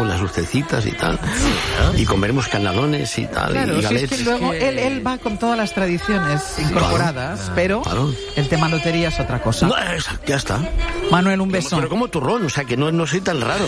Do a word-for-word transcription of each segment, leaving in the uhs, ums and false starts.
con las lucecitas y tal. Y comeremos canalones y tal. Claro, y si es que luego él, él va con todas las tradiciones incorporadas, claro, pero claro. El tema lotería es otra cosa. No, ya está. Manuel, un beso. Pero como turrón, o sea que no, no soy tan raro.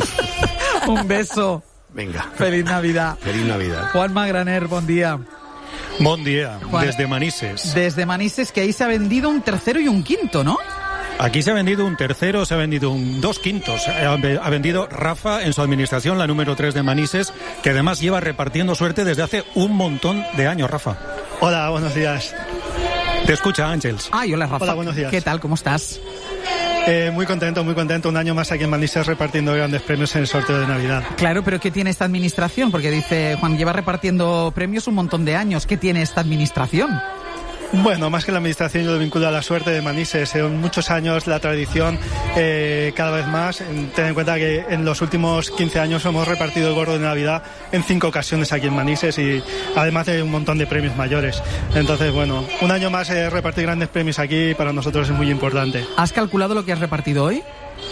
Un beso. Venga. Feliz Navidad. Feliz Navidad. Juanma Graner, buen día. Buen día, Juan, desde Manises. Desde Manises, que ahí se ha vendido un tercero y un quinto, ¿no? Aquí se ha vendido un tercero, se ha vendido un dos quintos. Ha vendido Rafa en su administración, la número tres de Manises, que además lleva repartiendo suerte desde hace un montón de años, Rafa. Hola, buenos días. Te escucha, Ángeles. Ay, hola, Rafa. Hola, buenos días. ¿Qué tal? ¿Cómo estás? Eh, muy contento, muy contento. Un año más aquí en Manises repartiendo grandes premios en el sorteo de Navidad. Claro, pero ¿qué tiene esta administración? Porque dice, Juan, lleva repartiendo premios un montón de años. ¿Qué tiene esta administración? Bueno, más que la administración yo lo vinculo a la suerte de Manises. En muchos años la tradición, eh, cada vez más. Ten en cuenta que en los últimos quince años hemos repartido el gordo de Navidad en cinco ocasiones aquí en Manises y además de un montón de premios mayores. Entonces, bueno, un año más eh, repartir grandes premios aquí para nosotros es muy importante. ¿Has calculado lo que has repartido hoy?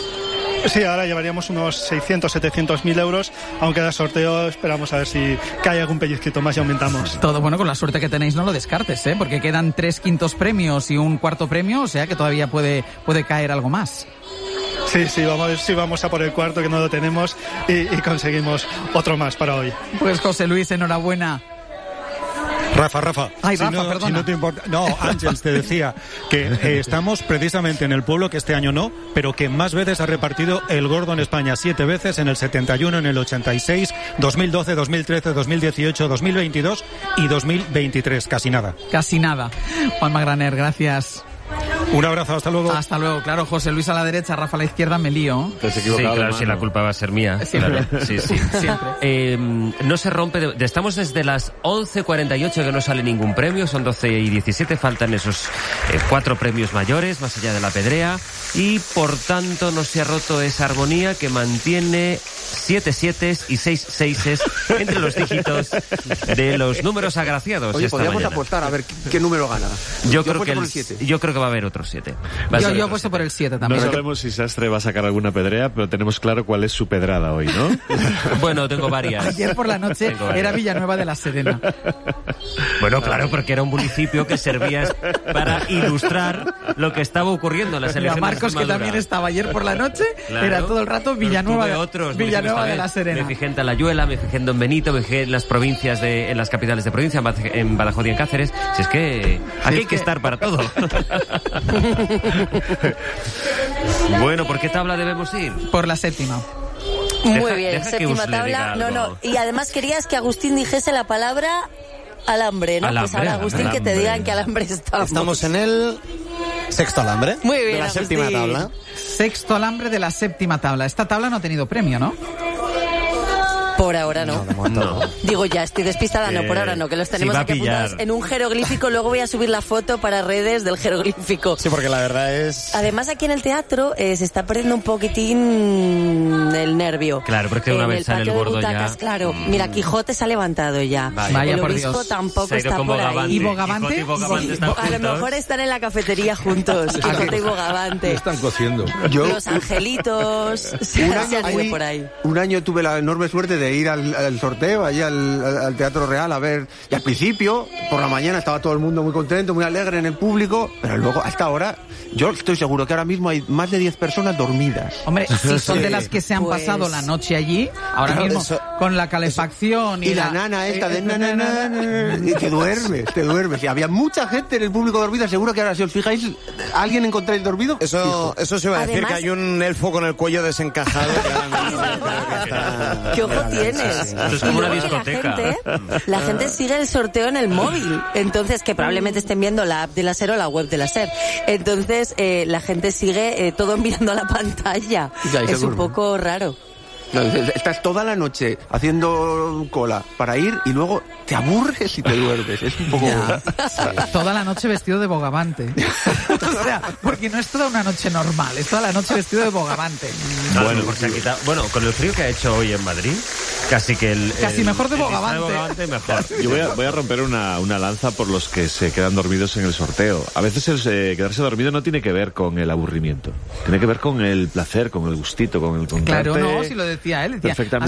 Sí, ahora llevaríamos unos seiscientos, setecientos mil euros, aunque da sorteo esperamos a ver si cae algún pellizquito más y aumentamos. Todo bueno, con la suerte que tenéis no lo descartes, ¿eh? Porque quedan tres quintos premios y un cuarto premio, o sea que todavía puede, puede caer algo más. Sí, sí, vamos a ver si vamos a por el cuarto que no lo tenemos y, y conseguimos otro más para hoy. Pues José Luis, enhorabuena. Rafa, Rafa. Ay, si Rafa, no, perdona. Si no te importa. No, Ángeles, te decía que eh, estamos precisamente en el pueblo que este año no, pero que más veces ha repartido el gordo en España. Siete veces, en el setenta y uno, en el ochenta y seis, dos mil doce, dos mil trece, dos mil dieciocho, dos mil veintidós y dos mil veintitrés. Casi nada. Casi nada. Juanma Graner, gracias. Un abrazo, hasta luego. Hasta luego, claro, José Luis a la derecha, Rafa a la izquierda, me lío. Sí, claro, si la culpa va a ser mía. Siempre. Claro, sí, sí. Siempre. Eh, no se rompe, de, estamos desde las once cuarenta y ocho que no sale ningún premio, son doce y diecisiete, faltan esos eh, cuatro premios mayores, más allá de la pedrea, y por tanto no se ha roto esa armonía que mantiene siete sietes y seis seises entre los dígitos de los números agraciados. Oye, esta podríamos mañana. apostar a ver qué, qué número gana. Yo, yo creo que el, el yo creo que va a haber otro siete. Yo, yo apuesto por el siete también. No sabemos si Sastre va a sacar alguna pedrea, pero tenemos claro cuál es su pedrada hoy, ¿no? Bueno, tengo varias. Ayer por la noche era Villanueva de la Serena. Bueno, claro, porque era un municipio que servía para ilustrar lo que estaba ocurriendo en las Mira, elecciones. Marcos, que también estaba ayer por la noche, claro, era todo el rato Villanueva, de, otros, Villanueva de la Serena. Me fijé en Talayuela, me fijé en Don Benito, me fijé en las provincias, de, en las capitales de provincia, en Badajoz y en Cáceres. Si es que aquí hay que estar para todo. Bueno, ¿por qué tabla debemos ir? Por la séptima. Muy Deja- bien, deja que séptima Us le diga tabla. No, algo. no. Y además querías que Agustín dijese la palabra alambre, ¿no? Alambre, pues ahora, Agustín, que te alambre. digan que alambre estamos. Estamos en el sexto alambre. Muy bien, de la Agustín. séptima tabla. Sexto alambre de la séptima tabla. Esta tabla no ha tenido premio, ¿no? Por ahora no. No, de momento No. no. Digo, ya estoy despistada, no, por ahora no, que los tenemos Sí, va a aquí pillar. apuntados en un jeroglífico. Luego voy a subir la foto para redes del jeroglífico. Sí, porque la verdad es... Además, aquí en el teatro eh, se está perdiendo un poquitín el nervio. Claro, porque una En vez el sale el patio de gordo ya- butacas, claro. Mira, Quijote se ha levantado ya. Vaya. Vaya, el por obispo Dios. tampoco Se ha ido está con por Bogavante. ahí. ¿Y Bogavante? Quijote y Bogavante Y- están A lo juntos. mejor están en la cafetería juntos, Quijote y Bogavante. Están cociendo. Los angelitos se, Un se año, han ido fui- por ahí. un año tuve la enorme suerte de ir al, al sorteo, allí al, al- al Teatro Real, a ver. Y al principio, por la mañana, estaba todo el mundo muy contento, muy alegre en el público, pero luego, hasta ahora, yo estoy seguro que ahora mismo hay más de diez personas dormidas. Hombre, si son de las que se han Pues- pasado la noche allí, ahora Claro, mismo, eso- con la calefacción y, Y la nana esta de na, na, na, na, y te duermes, te duermes. Y había mucha gente en el público dormida, seguro que ahora si os fijáis, ¿alguien encontráis dormido? Eso, Fijo. eso se iba a decir, Además- que hay un elfo con el cuello desencajado. Que ahora mismo creo que está- ¿Qué ojo Sí, tienes? sí, sí. Esto es Y como una luego que discoteca. La gente, la gente sigue el sorteo en el móvil. Entonces, que probablemente estén viendo la app de la SER o la web de la SER. Entonces, eh, la gente sigue eh, todo mirando a la pantalla. Y ahí se Es un duerme. poco raro. No, estás toda la noche haciendo cola para ir y luego te aburres y te duermes. Es un poco... toda la noche vestido de Bogavante. O sea, porque no es toda una noche normal, es toda la noche vestido de Bogavante. Bueno, porque se ha quitado- bueno, con el frío que ha hecho hoy en Madrid, casi que el... Casi el- mejor de el disfraz Bogavante. Bogavante mejor. Yo voy a, voy a romper una, una lanza por los que se quedan dormidos en el sorteo. A veces el eh, quedarse dormido no tiene que ver con el aburrimiento. Tiene que ver con el placer, con el gustito, con el contarte. Claro, no, si lo decía él, decía, perfectamente